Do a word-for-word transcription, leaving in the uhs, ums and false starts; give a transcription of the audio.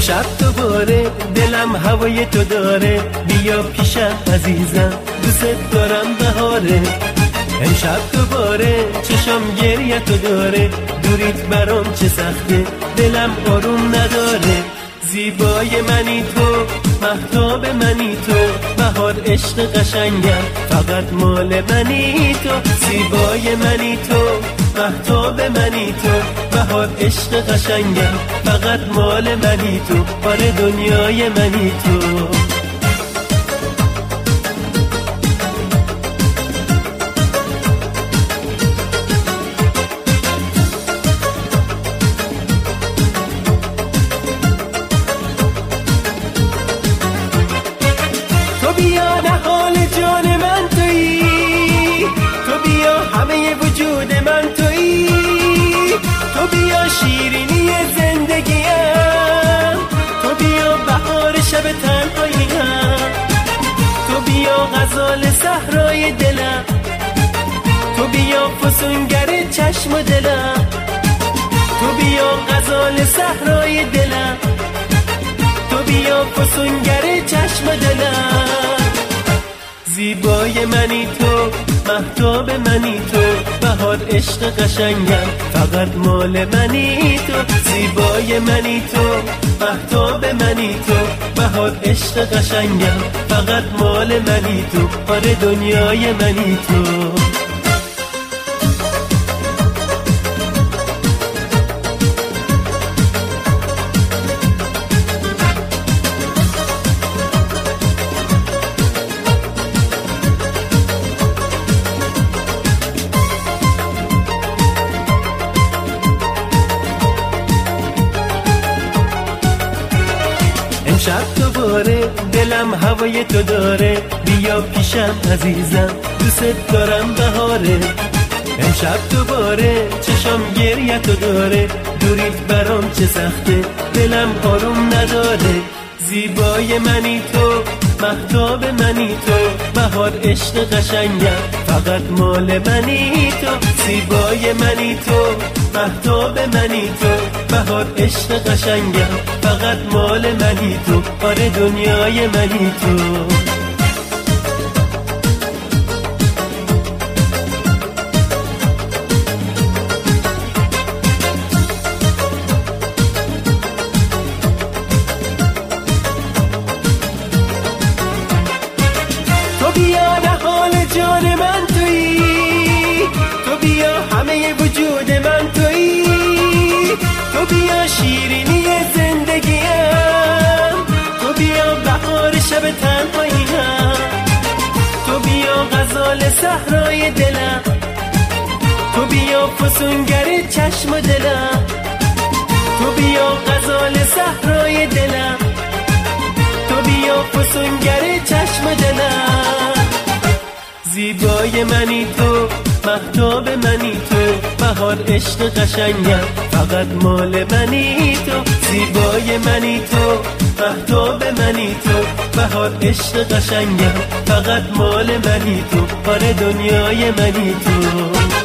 امشب دوباره دلم هوای تو داره، بیا پیشم عزیزم دوست دارم بهاره. امشب دوباره چشم گریه تو داره، دوریت برام چه سخته دلم آروم نداره. زیبای منی تو، مهتاب منی تو، بهار عشق قشنگم فقط مال منی تو. زیبای منی تو، مهتاب منی تو، بهار عشق قشنگم فقط مال منی تو، بار دنیای منی تو. تو بیا نهال جان من تویی، تو بیا همه وجود من تویی، تو بیا شیرینی زندگیم، تو بیا بهار شب تنهاییم، تو بیا غزال صحرای دلم، تو بیا فسونگر چشم و دلم، تو بیا غزال صحرای دلم، تو بیا فسونگر چشم و دلم. زیبای منی تو، مهتاب منی تو، بهار عشق قشنگم فقط مال منی تو. زیبای منی تو، مهتاب منی تو، بهار عشق قشنگم فقط مال منی تو، بار دنیای منی تو. امشب دوباره دلم هوای تو داره، بیا پیشم عزیزم دوست دارم بهاره. امشب دوباره چشم گریه تو داره، دوریت برام چه سخته دلم آروم نداره. زیبای منی تو، مهتاب منی تو، بهار عشق قشنگم فقط مال منی تو. زیبای منی تو، مهتاب منی تو، بهار عشق قشنگم فقط مال منی تو، بار دنیای منی تو. تو بیا نهال جان من تویی، تو بیا همه وجود من تویی، تو بیا شیرینی زندگیم، تو بیا بهار شب تنهاییم، تو بیا غزال صحرای دلم، تو بیا فسونگر چشم و دلم، تو بیا غزال صحرای دلم، تو بیا فسونگر چشم و دلم. زیبای منی تو، مهتاب منی تو، بهار عشق قشنگم فقط مال منی تو. زیبای منی تو، مهتاب منی تو، بهار عشق قشنگم فقط مال منی تو، بار دنیای منی تو.